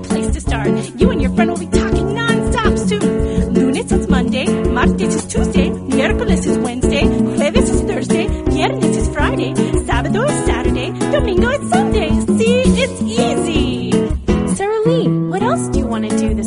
great place to start. You and your friend will be talking non-stop soon. Lunes is Monday, martes is Tuesday, miércoles is Wednesday, jueves is Thursday, viernes is Friday, sábado is Saturday, domingo is Sunday. See, it's easy. Sarah Lee, what else do you want to do